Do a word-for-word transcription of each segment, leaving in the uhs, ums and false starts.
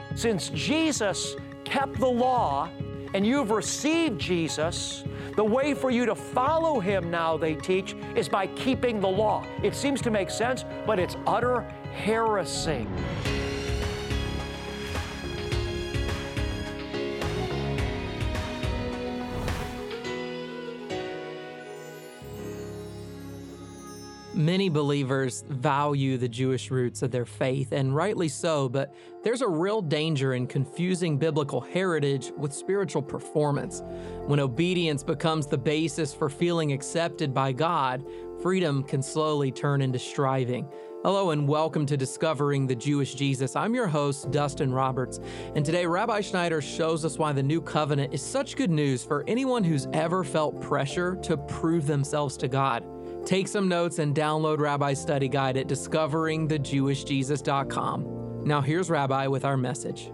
Since Jesus kept the law and you've received Jesus, the way for you to follow him now, they teach, is by keeping the law. It seems to make sense, but it's utter heresy. Many believers value the Jewish roots of their faith, and rightly so, but there's a real danger in confusing biblical heritage with spiritual performance. When obedience becomes the basis for feeling accepted by God, freedom can slowly turn into striving. Hello and welcome to Discovering the Jewish Jesus. I'm your host, Dustin Roberts, and today Rabbi Schneider shows us why the New Covenant is such good news for anyone who's ever felt pressure to prove themselves to God. Take some notes and download Rabbi's study guide at discovering the jewish jesus dot com. Now here's Rabbi with our message.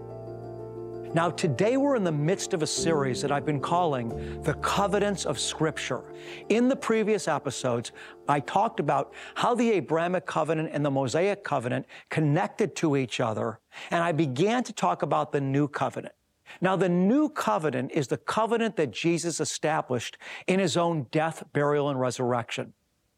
Now today we're in the midst of a series that I've been calling The Covenants of Scripture. In the previous episodes, I talked about how the Abrahamic covenant and the Mosaic covenant connected to each other, and I began to talk about the New Covenant. Now, the New Covenant is the covenant that Jesus established in his own death, burial, and resurrection.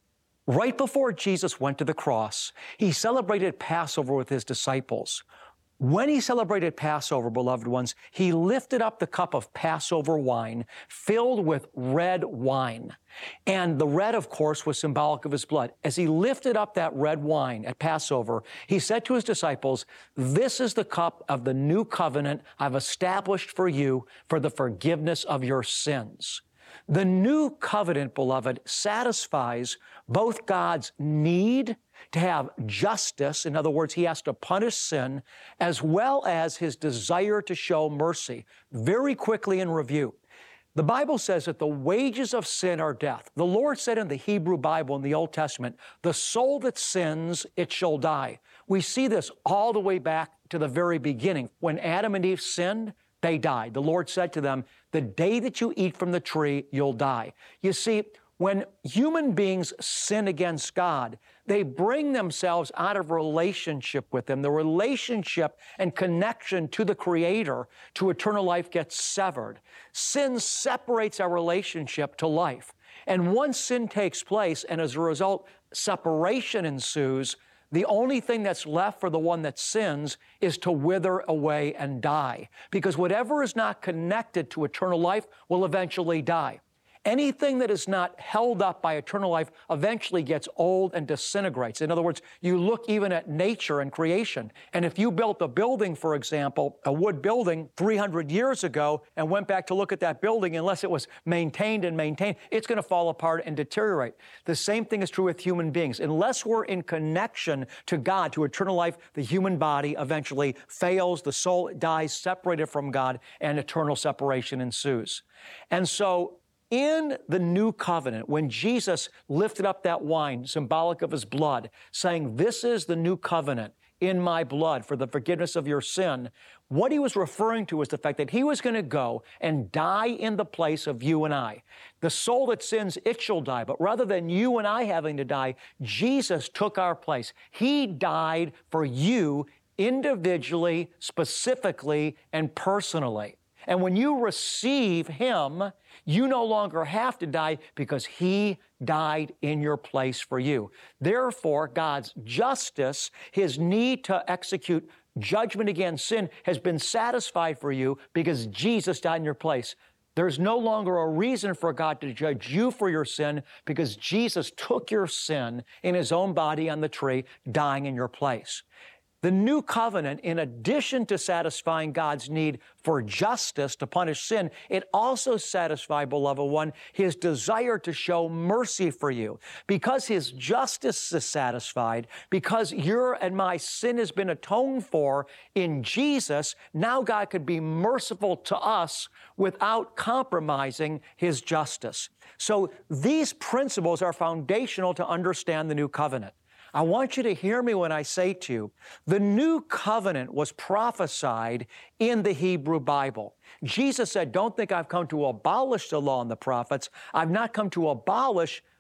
Right before Jesus went to the cross, he celebrated Passover with his disciples. When he celebrated Passover, beloved ones, he lifted up the cup of Passover wine filled with red wine. And the red, of course, was symbolic of his blood. As he lifted up that red wine at Passover, he said to his disciples, "This is the cup of the new covenant I've established for you for the forgiveness of your sins." The new covenant, beloved, satisfies both God's need to have justice, in other words, he has to punish sin, as well as his desire to show mercy. Very quickly in review, the Bible says that the wages of sin are death. The Lord said in the Hebrew Bible in the Old Testament, "The soul that sins, it shall die." We see this all the way back to the very beginning. When Adam and Eve sinned, they died. The Lord said to them, "The day that you eat from the tree, you'll die." You see, when human beings sin against God, they bring themselves out of relationship with him. The relationship and connection to the Creator, to eternal life, gets severed. Sin separates our relationship to life. And once sin takes place, and as a result, separation ensues, the only thing that's left for the one that sins is to wither away and die. Because whatever is not connected to eternal life will eventually die. Anything that is not held up by eternal life eventually gets old and disintegrates. In other words, you look even at nature and creation. And if you built a building, for example, a wood building three hundred years ago and went back to look at that building, unless it was maintained and maintained, it's going to fall apart and deteriorate. The same thing is true with human beings. Unless we're in connection to God, to eternal life, the human body eventually fails, the soul dies separated from God, and eternal separation ensues. And so, in the new covenant, when Jesus lifted up that wine, symbolic of his blood, saying, "This is the new covenant in my blood for the forgiveness of your sin," what he was referring to is the fact that he was going to go and die in the place of you and I. The soul that sins, it shall die. But rather than you and I having to die, Jesus took our place. He died for you individually, specifically, and personally. And when you receive him, you no longer have to die because he died in your place for you. Therefore, God's justice, his need to execute judgment against sin, has been satisfied for you because Jesus died in your place. There's no longer a reason for God to judge you for your sin because Jesus took your sin in his own body on the tree, dying in your place. The new covenant, in addition to satisfying God's need for justice to punish sin, it also satisfies, beloved one, his desire to show mercy for you. Because his justice is satisfied, because your and my sin has been atoned for in Jesus, now God could be merciful to us without compromising his justice. So these principles are foundational to understand the new covenant. I want you to hear me when I say to you, the new covenant was prophesied in the Hebrew Bible. Jesus said, "Don't think I've come to abolish the law and the prophets. I've not come to abolish,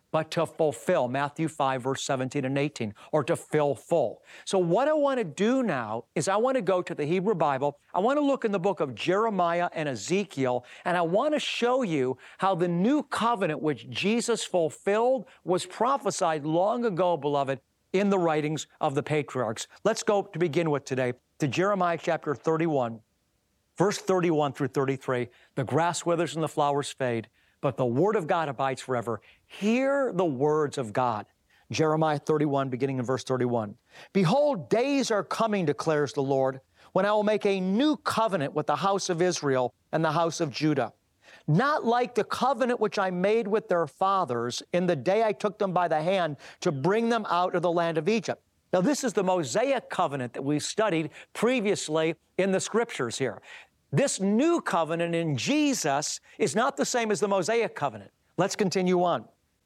but to fulfill, Matthew five, verse seventeen and eighteen, or to fill full. So what I want to do now is I want to go to the Hebrew Bible. I want to look in the book of Jeremiah and Ezekiel, and I want to show you how the new covenant which Jesus fulfilled was prophesied long ago, beloved, in the writings of the patriarchs. Let's go to begin with today to Jeremiah chapter thirty-one, verse thirty-one through thirty-three. The grass withers and the flowers fade, but the word of God abides forever. Hear the words of God. Jeremiah thirty-one, beginning in verse thirty-one. Behold, days are coming, declares the Lord, when I will make a new covenant with the house of Israel and the house of Judah. Not like the covenant which I made with their fathers in the day I took them by the hand to bring them out of the land of Egypt. Now, this is the Mosaic covenant that we studied previously in the scriptures here. This new covenant in Jesus is not the same as the Mosaic covenant. Let's continue on.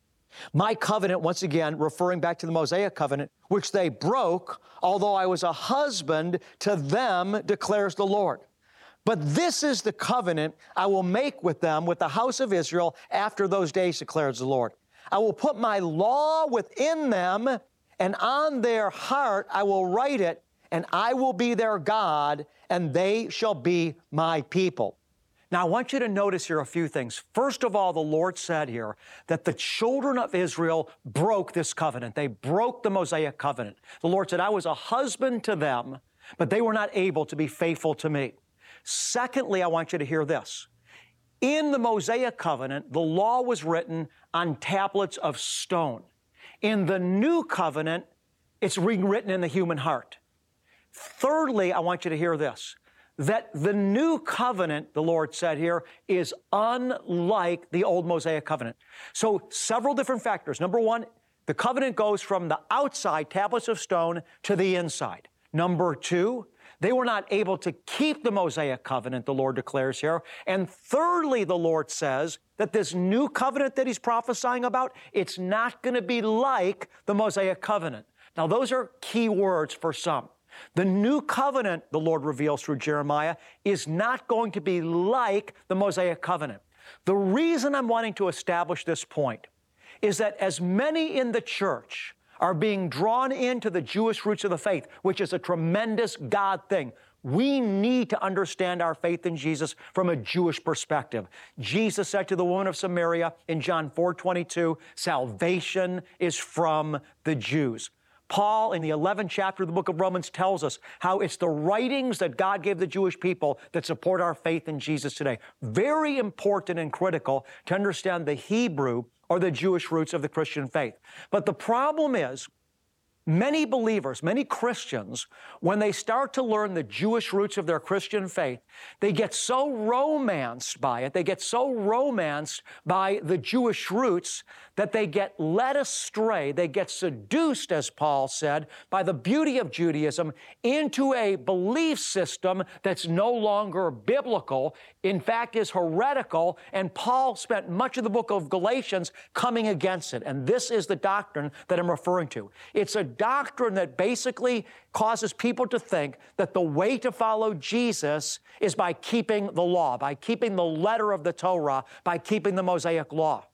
My covenant, once again, referring back to the Mosaic covenant, which they broke, although I was a husband to them, declares the Lord. But this is the covenant I will make with them, with the house of Israel, after those days, declares the Lord. I will put my law within them, and on their heart I will write it, and I will be their God, and they shall be my people. Now, I want you to notice here a few things. First of all, the Lord said here that the children of Israel broke this covenant. They broke the Mosaic covenant. The Lord said, I was a husband to them, but they were not able to be faithful to me. Secondly, I want you to hear this. In the Mosaic covenant, the law was written on tablets of stone. In the new covenant, it's rewritten in the human heart. Thirdly, I want you to hear this, that the new covenant, the Lord said here, is unlike the old Mosaic covenant. So several different factors. Number one, the covenant goes from the outside, tablets of stone, to the inside. Number two, they were not able to keep the Mosaic covenant, the Lord declares here. And thirdly, the Lord says that this new covenant that he's prophesying about, it's not going to be like the Mosaic covenant. Now, those are key words for some. The new covenant, the Lord reveals through Jeremiah, is not going to be like the Mosaic covenant. The reason I'm wanting to establish this point is that as many in the church are being drawn into the Jewish roots of the faith, which is a tremendous God thing, we need to understand our faith in Jesus from a Jewish perspective. Jesus said to the woman of Samaria in John four twenty-two, salvation is from the Jews. Paul, in the eleventh chapter of the book of Romans, tells us how it's the writings that God gave the Jewish people that support our faith in Jesus today. Very important and critical to understand the Hebrew or the Jewish roots of the Christian faith. But the problem is, many believers, many Christians, when they start to learn the Jewish roots of their Christian faith, they get so romanced by it, they get so romanced by the Jewish roots that they get led astray, they get seduced, as Paul said, by the beauty of Judaism into a belief system that's no longer biblical, in fact is heretical, and Paul spent much of the book of Galatians coming against it. And this is the doctrine that I'm referring to. It's a doctrine that basically causes people to think that the way to follow Jesus is by keeping the law, by keeping the letter of the Torah, by keeping the Mosaic law.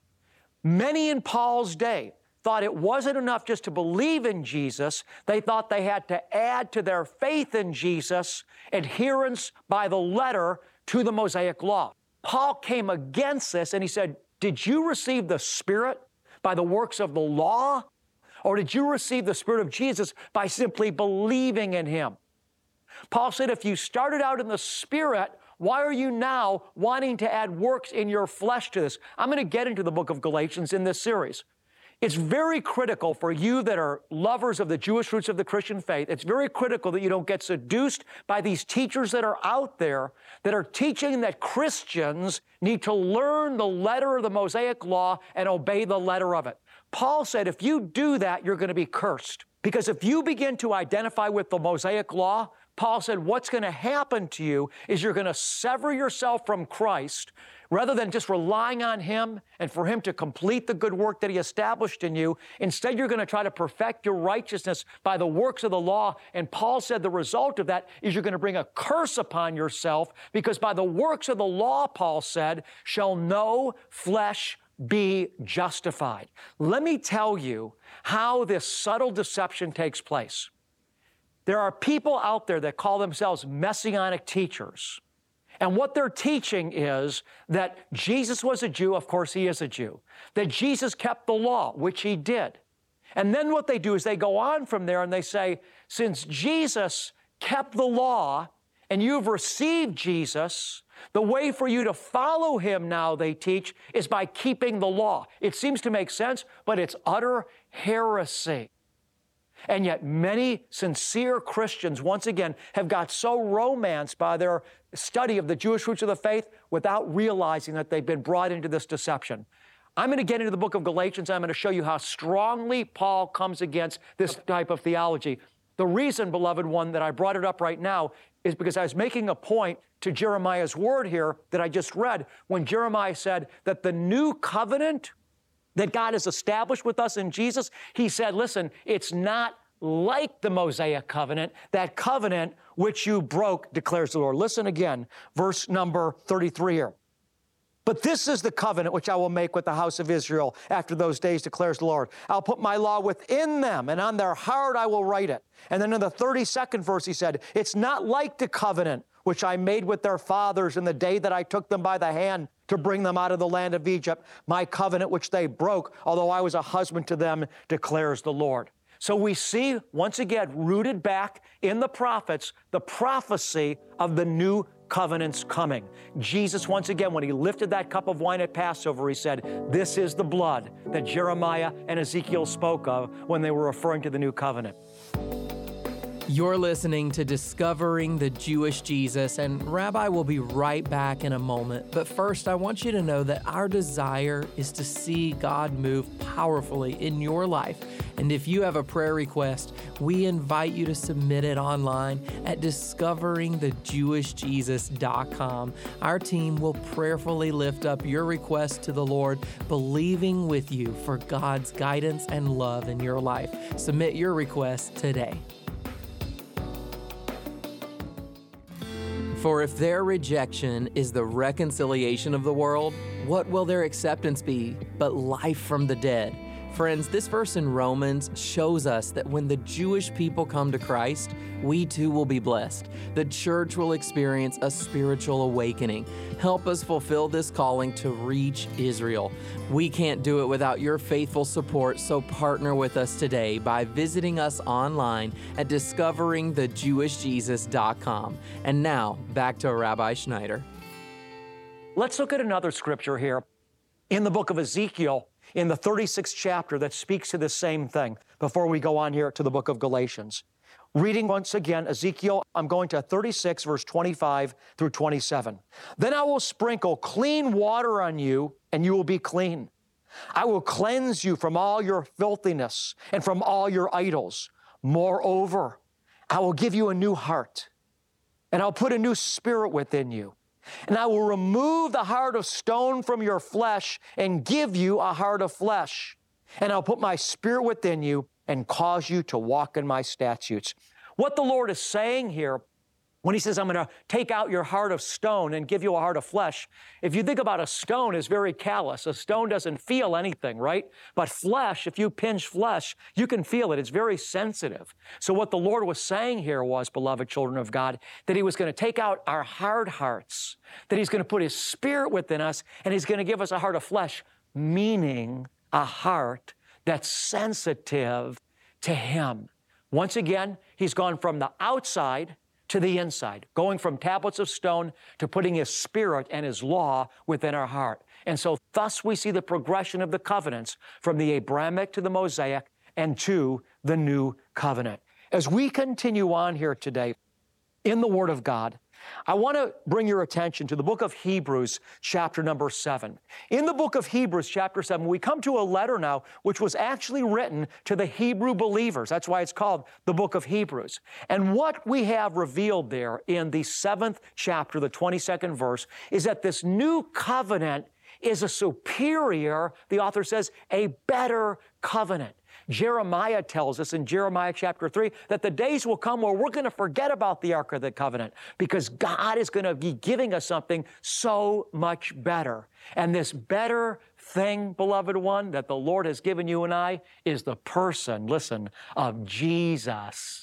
Many in Paul's day thought it wasn't enough just to believe in Jesus. They thought they had to add to their faith in Jesus adherence by the letter to the Mosaic law. Paul came against this and he said, did you receive the Spirit by the works of the law? Or did you receive the Spirit of Jesus by simply believing in Him? Paul said, if you started out in the Spirit, why are you now wanting to add works in your flesh to this? I'm going to get into the book of Galatians in this series. It's very critical for you that are lovers of the Jewish roots of the Christian faith. It's very critical that you don't get seduced by these teachers that are out there that are teaching that Christians need to learn the letter of the Mosaic law and obey the letter of it. Paul said, if you do that, you're going to be cursed. Because if you begin to identify with the Mosaic law, Paul said, what's going to happen to you is you're going to sever yourself from Christ rather than just relying on Him and for Him to complete the good work that He established in you. Instead, you're going to try to perfect your righteousness by the works of the law. And Paul said the result of that is you're going to bring a curse upon yourself because by the works of the law, Paul said, shall no flesh be justified. Let me tell you how this subtle deception takes place. There are people out there that call themselves messianic teachers. And what they're teaching is that Jesus was a Jew, of course he is a Jew, that Jesus kept the law, which he did. And then what they do is they go on from there and they say, since Jesus kept the law and you've received Jesus, the way for you to follow him now, they teach, is by keeping the law. It seems to make sense, but it's utter heresy. And yet many sincere Christians, once again, have got so romanced by their study of the Jewish roots of the faith without realizing that they've been brought into this deception. I'm going to get into the book of Galatians. I'm going to show you how strongly Paul comes against this type of theology. The reason, beloved one, that I brought it up right now is because I was making a point to Jeremiah's word here that I just read when Jeremiah said that the new covenant that God has established with us in Jesus, he said, listen, it's not like the Mosaic covenant, that covenant which you broke, declares the Lord. Listen again, verse number thirty-three here. But this is the covenant which I will make with the house of Israel after those days, declares the Lord. I'll put my law within them, and on their heart I will write it. And then in the thirty-second verse he said, it's not like the covenant which I made with their fathers in the day that I took them by the hand to bring them out of the land of Egypt, my covenant which they broke, although I was a husband to them, declares the Lord. So we see, once again, rooted back in the prophets, the prophecy of the new covenant's coming. Jesus, once again, when he lifted that cup of wine at Passover, he said, this is the blood that Jeremiah and Ezekiel spoke of when they were referring to the new covenant. You're listening to Discovering the Jewish Jesus, and Rabbi will be right back in a moment. But first, I want you to know that our desire is to see God move powerfully in your life. And if you have a prayer request, we invite you to submit it online at discovering the jewish jesus dot com. Our team will prayerfully lift up your request to the Lord, believing with you for God's guidance and love in your life. Submit your request today. For if their rejection is the reconciliation of the world, what will their acceptance be but life from the dead? Friends, this verse in Romans shows us that when the Jewish people come to Christ, we too will be blessed. The church will experience a spiritual awakening. Help us fulfill this calling to reach Israel. We can't do it without your faithful support, so partner with us today by visiting us online at discovering the jewish jesus dot com. And now, back to Rabbi Schneider. Let's look at another scripture here in the book of Ezekiel, in the thirty-sixth chapter, that speaks to the same thing before we go on here to the book of Galatians. Reading once again, Ezekiel, I'm going to thirty-six, verse twenty-five through twenty-seven. Then I will sprinkle clean water on you, and you will be clean. I will cleanse you from all your filthiness and from all your idols. Moreover, I will give you a new heart, and I'll put a new spirit within you. And I will remove the heart of stone from your flesh and give you a heart of flesh. And I'll put my spirit within you and cause you to walk in my statutes. What the Lord is saying here, when he says, I'm going to take out your heart of stone and give you a heart of flesh, if you think about a stone, it's very callous. A stone doesn't feel anything, right? But flesh, if you pinch flesh, you can feel it. It's very sensitive. So what the Lord was saying here was, beloved children of God, that he was going to take out our hard hearts, that he's going to put his spirit within us, and he's going to give us a heart of flesh, meaning a heart that's sensitive to him. Once again, he's gone from the outside to the inside, going from tablets of stone to putting his spirit and his law within our heart. And so thus we see the progression of the covenants from the Abrahamic to the Mosaic and to the new covenant. As we continue on here today in the Word of God, I want to bring your attention to the book of Hebrews, chapter number seven. In the book of Hebrews, chapter seven, we come to a letter now which was actually written to the Hebrew believers. That's why it's called the book of Hebrews. And what we have revealed there in the seventh chapter, the twenty-second verse, is that this new covenant is a superior, the author says, a better covenant. Jeremiah tells us in Jeremiah chapter three that the days will come where we're going to forget about the Ark of the Covenant because God is going to be giving us something so much better. And this better thing, beloved one, that the Lord has given you and I is the person, listen, of Jesus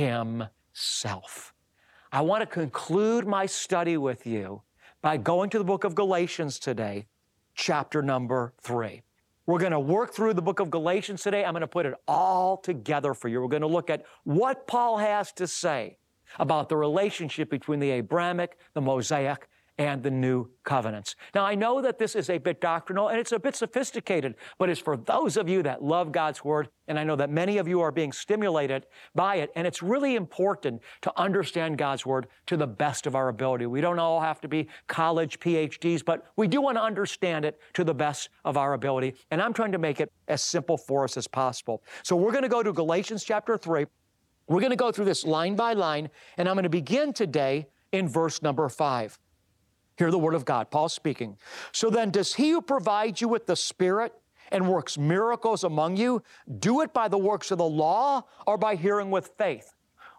Himself. I want to conclude my study with you by going to the book of Galatians today, chapter number three. We're going to work through the book of Galatians today. I'm going to put it all together for you. We're going to look at what Paul has to say about the relationship between the Abrahamic, the Mosaic, and the new covenants. Now, I know that this is a bit doctrinal and it's a bit sophisticated, but it's for those of you that love God's Word, and I know that many of you are being stimulated by it, and it's really important to understand God's Word to the best of our ability. We don't all have to be college P H Ds, but we do want to understand it to the best of our ability, and I'm trying to make it as simple for us as possible. So we're going to go to Galatians chapter three. We're going to go through this line by line, and I'm going to begin today in verse number five. Hear the word of God, Paul speaking. So then, does He who provides you with the Spirit and works miracles among you, do it by the works of the law or by hearing with faith?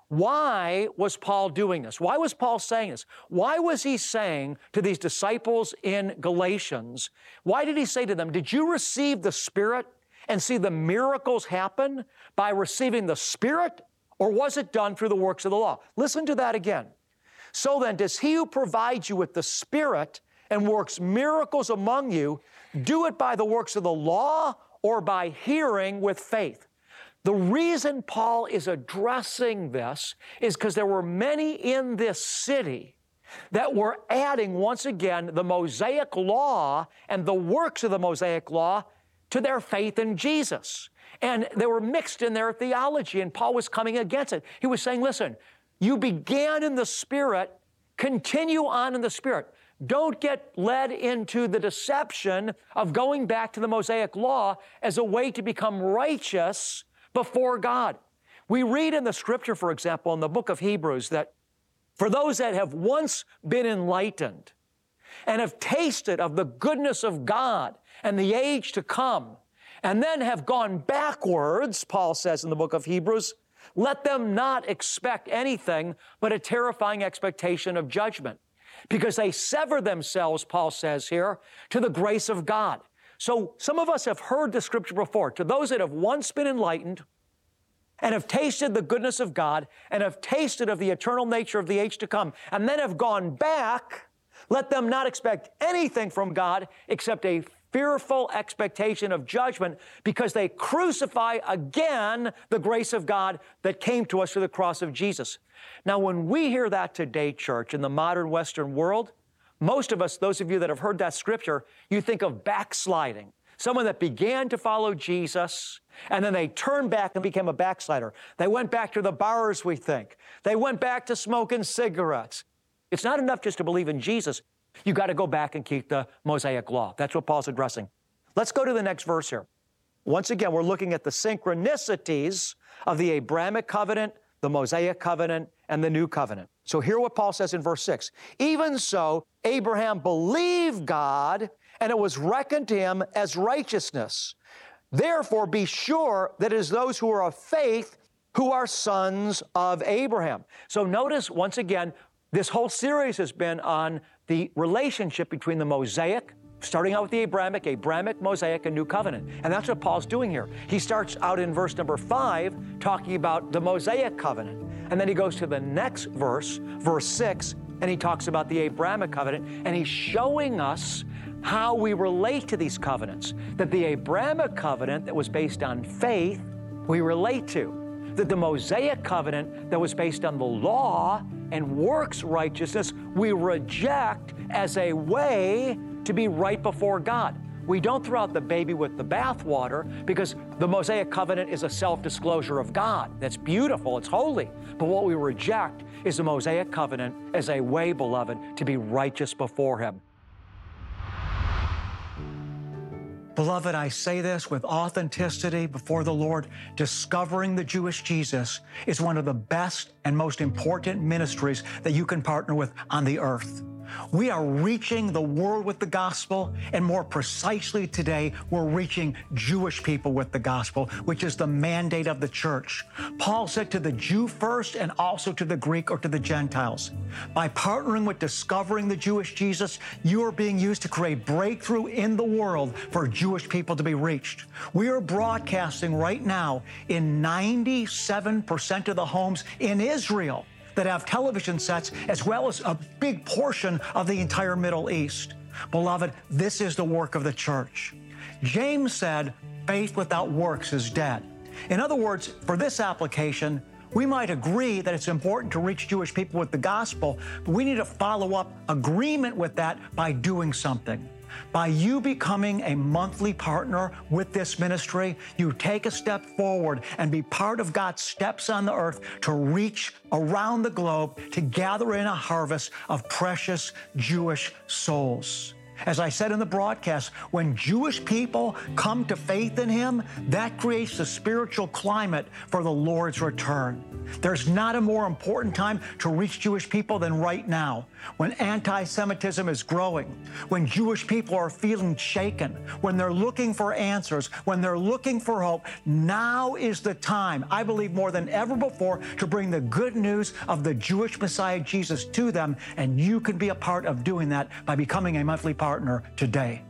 Why was Paul doing this? Why was Paul saying this? Why was he saying to these disciples in Galatians, why did he say to them, did you receive the Spirit and see the miracles happen by receiving the Spirit, or was it done through the works of the law? Listen to that again. So then, does He who provides you with the Spirit and works miracles among you, do it by the works of the law or by hearing with faith? The reason Paul is addressing this is because there were many in this city that were adding, once again, the Mosaic law and the works of the Mosaic law to their faith in Jesus. And they were mixed in their theology, and Paul was coming against it. He was saying, listen, you began in the Spirit, continue on in the Spirit. Don't get led into the deception of going back to the Mosaic law as a way to become righteous before God. We read in the Scripture, for example, in the book of Hebrews, that for those that have once been enlightened and have tasted of the goodness of God and the age to come, and then have gone backwards, Paul says in the book of Hebrews, let them not expect anything but a terrifying expectation of judgment, because they sever themselves, Paul says here, to the grace of God. So some of us have heard the Scripture before. To those that have once been enlightened and have tasted the goodness of God and have tasted of the eternal nature of the age to come, and then have gone back, let them not expect anything from God except a fearful expectation of judgment, because they crucify again the grace of God that came to us through the cross of Jesus. Now, when we hear that today, church, in the modern Western world, most of us, those of you that have heard that Scripture, you think of backsliding. Someone that began to follow Jesus, and then they turned back and became a backslider. They went back to the bars, we think. They went back to smoking cigarettes. It's not enough just to believe in Jesus. You got to go back and keep the Mosaic law. That's what Paul's addressing. Let's go to the next verse here. Once again, we're looking at the synchronicities of the Abrahamic covenant, the Mosaic covenant, and the new covenant. So hear what Paul says in verse six. Even so, Abraham believed God, and it was reckoned to him as righteousness. Therefore, be sure that it is those who are of faith who are sons of Abraham. So notice, once again, this whole series has been on the relationship between the Mosaic, starting out with the Abrahamic, Abrahamic, Mosaic, and New Covenant. And that's what Paul's doing here. He starts out in verse number five, talking about the Mosaic covenant. And then he goes to the next verse, verse six, and he talks about the Abrahamic covenant. And he's showing us how we relate to these covenants. That the Abrahamic covenant that was based on faith, we relate to. That the Mosaic covenant that was based on the law and works righteousness, we reject as a way to be right before God. We don't throw out the baby with the bathwater, because the Mosaic covenant is a self-disclosure of God. That's beautiful, it's holy. But what we reject is the Mosaic covenant as a way, beloved, to be righteous before Him. Beloved, I say this with authenticity before the Lord. Discovering the Jewish Jesus is one of the best and most important ministries that you can partner with on the earth. We are reaching the world with the gospel, and more precisely today, we're reaching Jewish people with the gospel, which is the mandate of the church. Paul said to the Jew first and also to the Greek or to the Gentiles. By partnering with Discovering the Jewish Jesus, you are being used to create breakthrough in the world for Jewish people to be reached. We are broadcasting right now in ninety-seven percent of the homes in Israel that have television sets, as well as a big portion of the entire Middle East. Beloved, this is the work of the church. James said, faith without works is dead. In other words, for this application, we might agree that it's important to reach Jewish people with the gospel, but we need to follow up agreement with that by doing something. By you becoming a monthly partner with this ministry, you take a step forward and be part of God's steps on the earth to reach around the globe to gather in a harvest of precious Jewish souls. As I said in the broadcast, when Jewish people come to faith in Him, that creates the spiritual climate for the Lord's return. There's not a more important time to reach Jewish people than right now, when anti-Semitism is growing, when Jewish people are feeling shaken, when they're looking for answers, when they're looking for hope. Now is the time, I believe more than ever before, to bring the good news of the Jewish Messiah Jesus to them, and you can be a part of doing that by becoming a monthly partner today.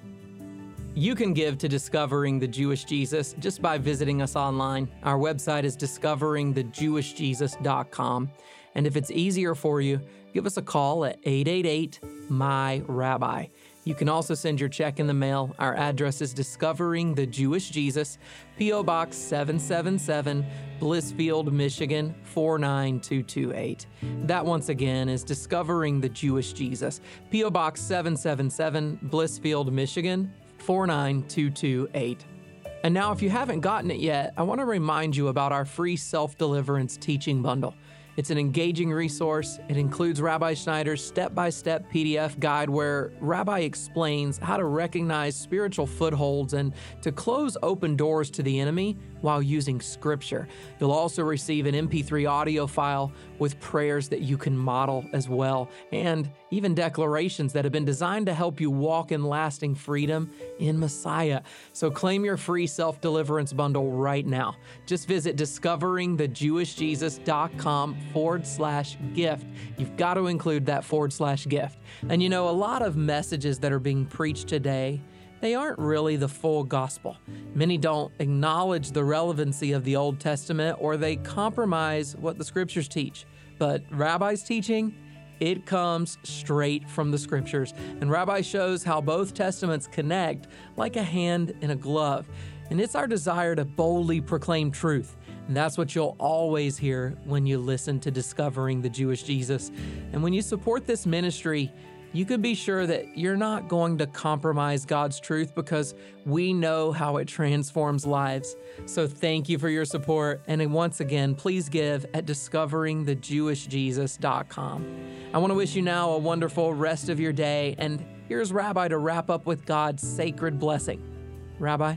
You can give to Discovering the Jewish Jesus just by visiting us online. Our website is discovering the jewish jesus dot com. And if it's easier for you, give us a call at eight eight eight, M Y, Rabbi. You can also send your check in the mail. Our address is Discovering the Jewish Jesus, P O Box seven seven seven, Blissfield, Michigan, four nine two two eight. That once again is Discovering the Jewish Jesus, P O Box seven seven seven, Blissfield, Michigan, four nine two two eight. And now, if you haven't gotten it yet, I want to remind you about our free self-deliverance teaching bundle. It's an engaging resource. It includes Rabbi Schneider's step-by-step P D F guide where Rabbi explains how to recognize spiritual footholds and to close open doors to the enemy while using Scripture. You'll also receive an M P three audio file with prayers that you can model as well, and even declarations that have been designed to help you walk in lasting freedom in Messiah. So claim your free self-deliverance bundle right now. Just visit discovering the jewish jesus dot com forward slash gift. You've got to include that forward slash gift. And you know, a lot of messages that are being preached today, they aren't really the full gospel. Many don't acknowledge the relevancy of the Old Testament, or they compromise what the Scriptures teach. But Rabbi's teaching, it comes straight from the Scriptures. And Rabbi shows how both Testaments connect like a hand in a glove. And it's our desire to boldly proclaim truth. And that's what you'll always hear when you listen to Discovering the Jewish Jesus. And when you support this ministry, you can be sure that you're not going to compromise God's truth, because we know how it transforms lives. So thank you for your support. And once again, please give at discovering the jewish jesus dot com. I want to wish you now a wonderful rest of your day. And here's Rabbi to wrap up with God's sacred blessing. Rabbi?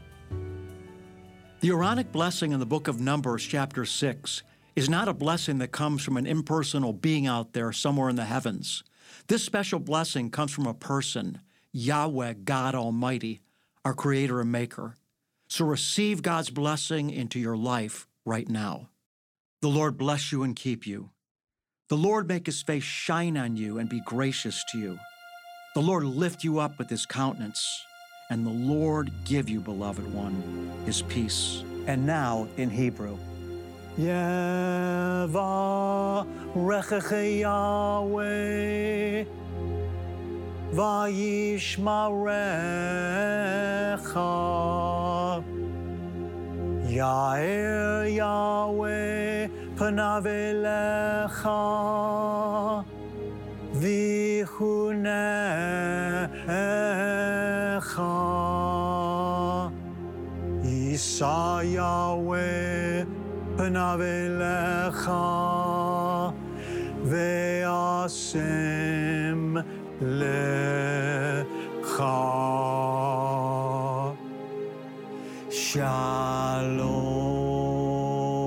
The Aaronic blessing in the book of Numbers, chapter six, is not a blessing that comes from an impersonal being out there somewhere in the heavens. This special blessing comes from a person, Yahweh, God Almighty, our Creator and Maker. So receive God's blessing into your life right now. The Lord bless you and keep you. The Lord make His face shine on you and be gracious to you. The Lord lift you up with His countenance, and the Lord give you, beloved one, His peace. And now in Hebrew. Yevarechecha Yahweh vayishmarecha. Yair Yahweh panav elecha vichunecha. Yisa Yahweh panav elecha ve'asem lecha.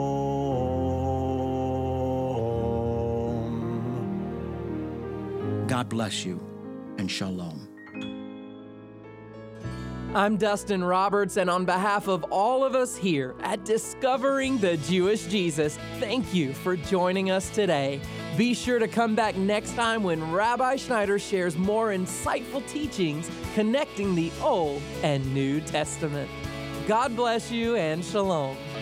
Shalom. God bless you, and shalom. I'm Dustin Roberts, and on behalf of all of us here at Discovering the Jewish Jesus, thank you for joining us today. Be sure to come back next time when Rabbi Schneider shares more insightful teachings connecting the Old and New Testament. God bless you and shalom.